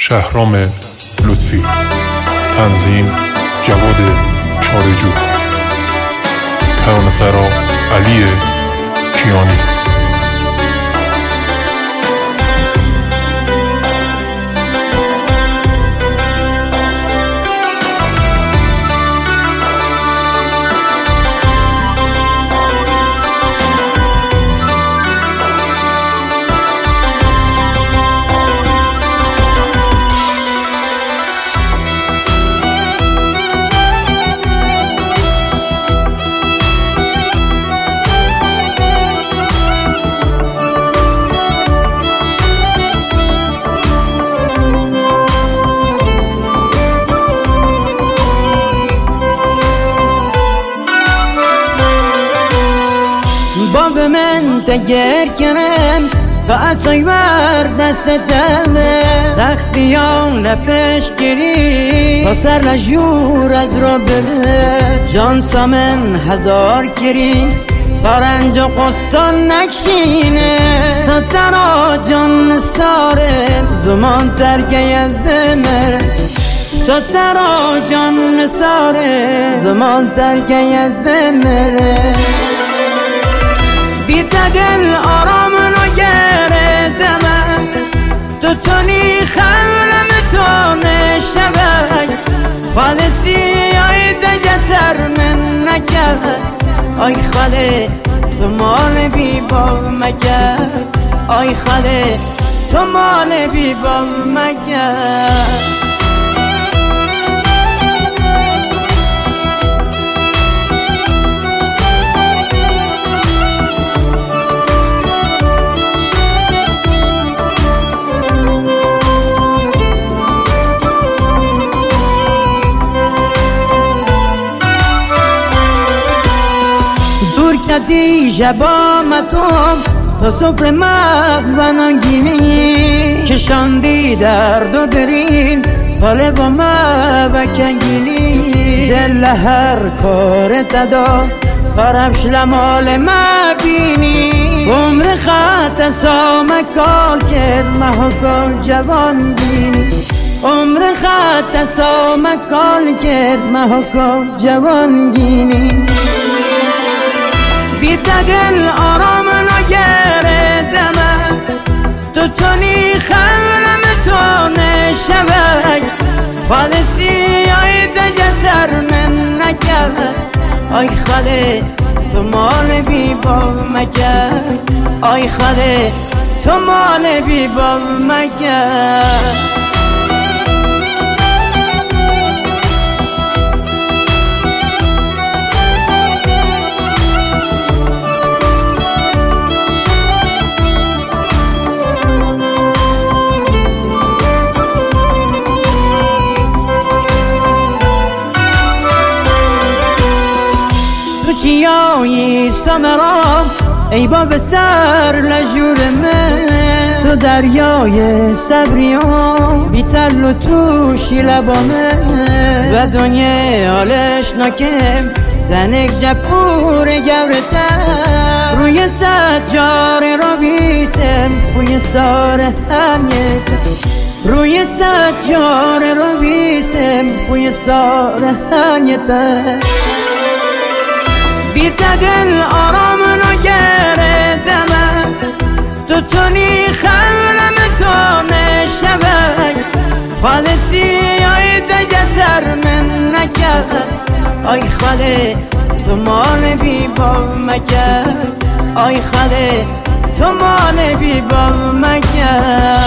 شهرام لطفی. تنظیم جواد چارجو. ترانه‌سرا علی کیانی. باب من تگر کنم تا اصای ور دست دله سختیان لپش گیری تا سر لجور از را بره جان سامن هزار کری تا رنج و قستان نکشینه سترا جان ساره زمان ترگه از بمره سترا جان ساره زمان ترگه از بمره بیت دل آرام نگره دمن تو تونی خلم تونه شبک خالصی آی دگه سر من نکرد آی خاله تو مال بی باب مکرد آی خاله تو مال بی باب مکرد کدی جبامتم تا صبح مغبنانگینی کشاندی درد و درین طالب و مبکنگینی دل هر کار تدا فرمش لمال مبینی عمر خط سامکال کرد محکال جوانگینی عمر خط سامکال کرد محکال جوانگینی بیت دل آرام نگره دمن تو تونی خلم تونه شبک خالصی آی دگه سر من نکرد آی خاله تو مال بی باب مکرد آی خاله تو مال بی باب مکرد چیایی سمرام ای باب سر لجور من تو دریای صبریام بیتل و توشی لبامه و دنیا حالش نکم زنک جپور گورتم روی سجار را بیسم روی سار هنیتم روی سجار را بیسم روی سار هنیتم بیت دل آرام نگره دمن تو تونی خلم تونه شبک خالصی آی دگه سر من نکرد آی خاله تو مال بی باب مکرد آی خاله تو مال بی باب مکرد